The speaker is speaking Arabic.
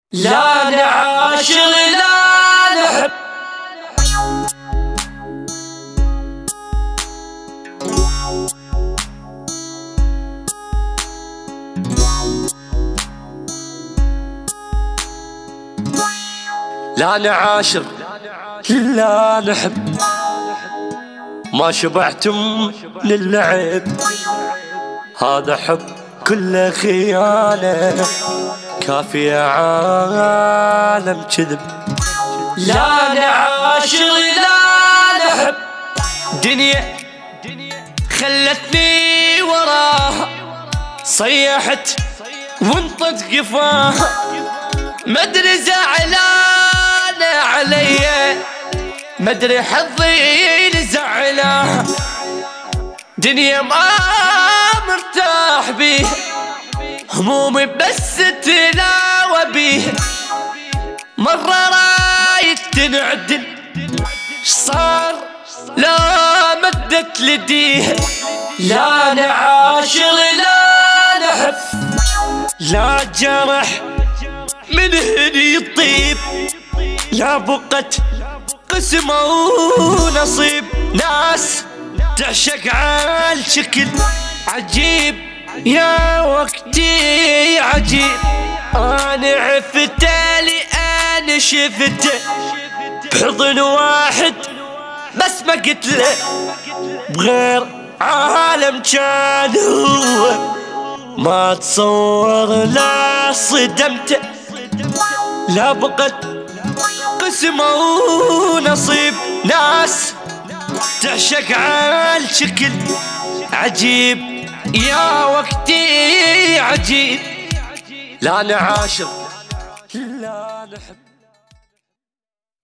لا نعاشر لا نحب. لا نعاشر لا نحب، ما شبعتم من اللعب، هذا حب كله خيانة، كافي يا عالم كذب. لا نعاشر لا نحب، دنيا خلتني وراها، صيحت وانطت قفاها، مدري زعلانة علي، مدري حظي لزعلها، دنيا ما مرتاح بيها، همومي بس تلاوى بيها، مرة رايد تنعدل شصار لا مدت لديها. لا نعاشر لا نحب، لا جرح من هني يطيب، لا بقت قسمة ونصيب، ناس تعشق عالشكل عجيب، يا وقتي عجيب، أنا عفته لأنا شفته بحضن واحد بس ما قتله، بغير عالم كان هو، ما تصور لا صدمته، لا بقت قسمة ونصيب، ناس تعشق عالشكل عجيب، يا وقتي عجيب. لا نعاشر لا نحب.